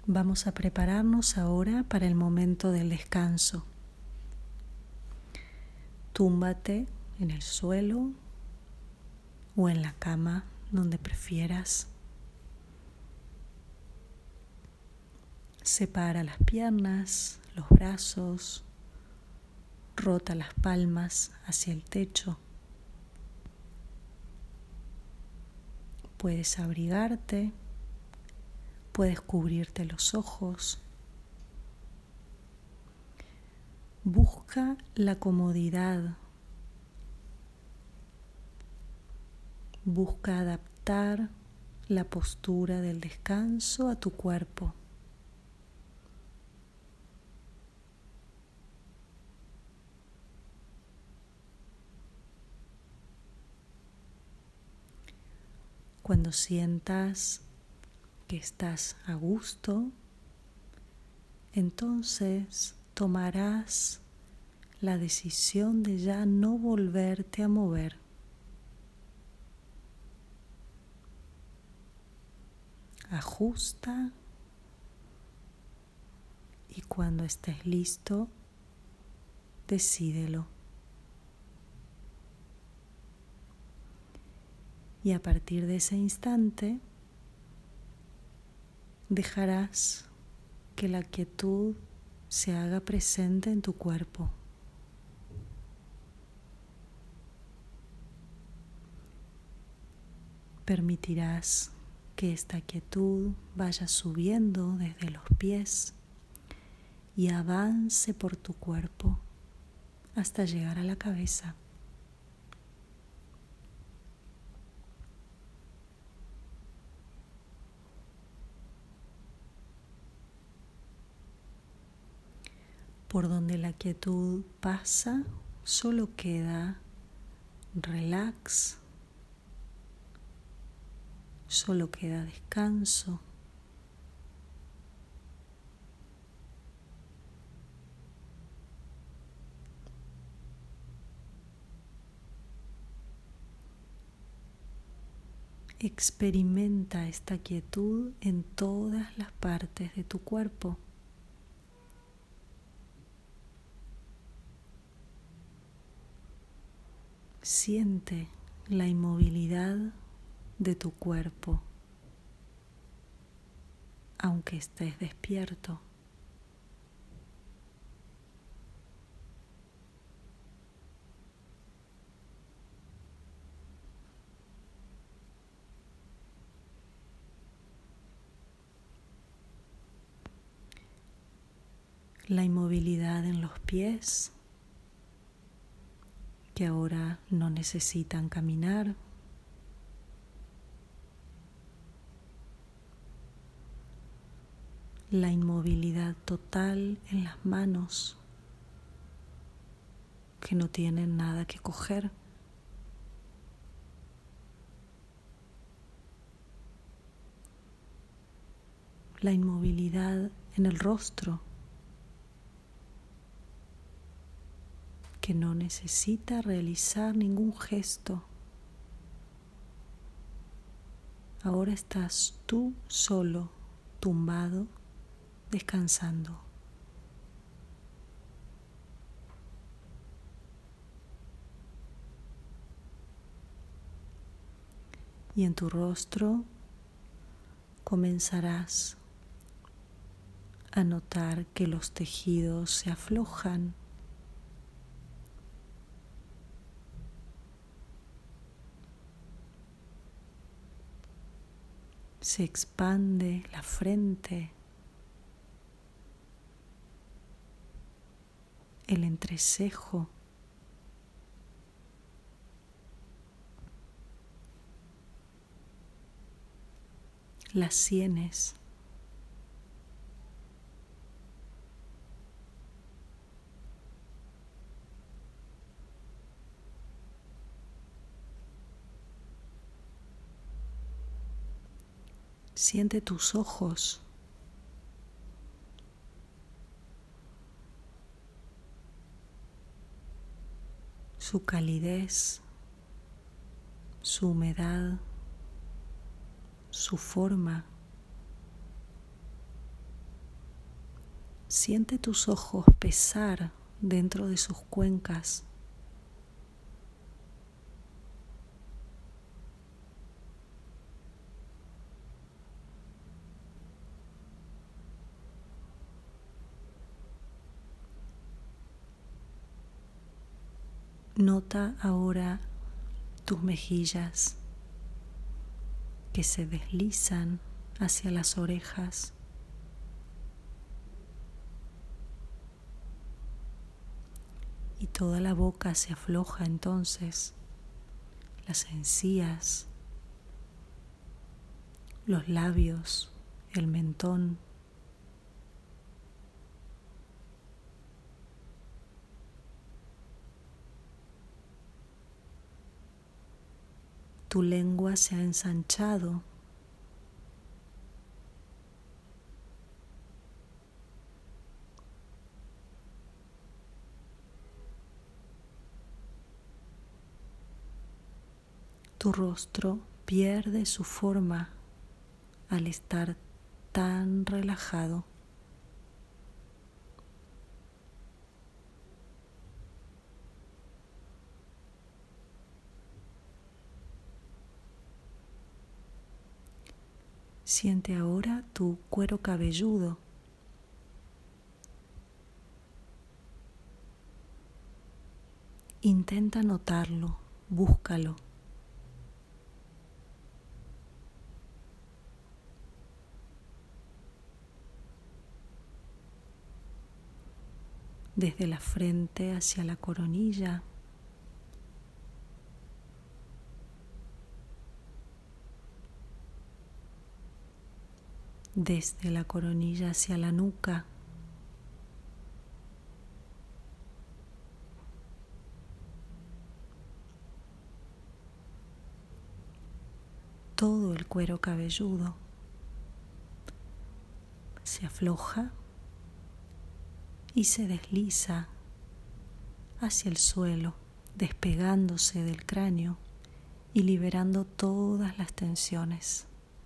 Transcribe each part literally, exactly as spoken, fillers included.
Vamos a prepararnos ahora para el momento del descanso. Túmbate en el suelo o en la cama, donde prefieras. Separa las piernas, los brazos, rota las palmas hacia el techo. Puedes abrigarte, puedes cubrirte los ojos. Busca la comodidad. Busca adaptar la postura del descanso a tu cuerpo. Cuando sientas que estás a gusto, entonces tomarás la decisión de ya no volverte a mover. Ajusta y cuando estés listo, decídelo. Y a partir de ese instante, dejarás que la quietud se haga presente en tu cuerpo. Permitirás que esta quietud vaya subiendo desde los pies y avance por tu cuerpo hasta llegar a la cabeza. Por donde la quietud pasa, solo queda relax, solo queda descanso. Experimenta esta quietud en todas las partes de tu cuerpo. Siente la inmovilidad de tu cuerpo, aunque estés despierto. La inmovilidad en los pies, que ahora no necesitan caminar. La inmovilidad total en las manos, que no tienen nada que coger. La inmovilidad en el rostro, que no necesita realizar ningún gesto. Ahora estás tú solo, tumbado, descansando. Y en tu rostro comenzarás a notar que los tejidos se aflojan. Se expande la frente, el entrecejo, las sienes. Siente tus ojos. Su calidez, su humedad, su forma. Siente tus ojos pesar dentro de sus cuencas. Nota ahora tus mejillas que se deslizan hacia las orejas. Y toda la boca se afloja entonces, las encías, los labios, el mentón. Tu lengua se ha ensanchado. Tu rostro pierde su forma al estar tan relajado. Siente ahora tu cuero cabelludo. Intenta notarlo, búscalo. Desde la frente hacia la coronilla. Desde la coronilla hacia la nuca. Todo el cuero cabelludo se afloja y se desliza hacia el suelo, despegándose del cráneo y liberando todas las tensiones.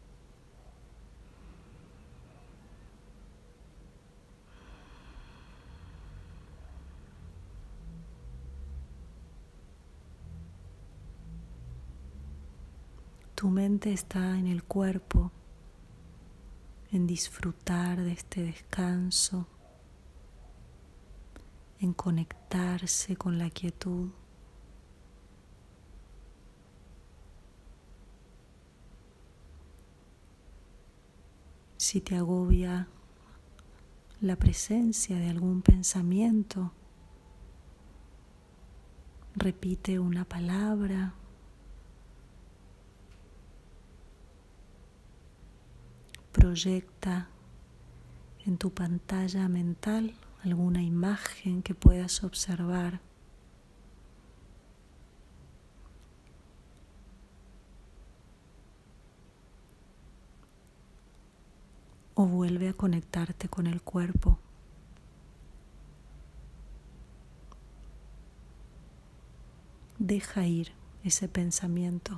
Tu mente está en el cuerpo, en disfrutar de este descanso, en conectarse con la quietud. Si te agobia la presencia de algún pensamiento, repite una palabra. Proyecta en tu pantalla mental alguna imagen que puedas observar. O vuelve a conectarte con el cuerpo. Deja ir ese pensamiento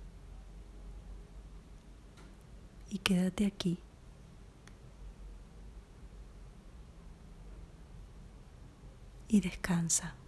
y quédate aquí. Y descansa.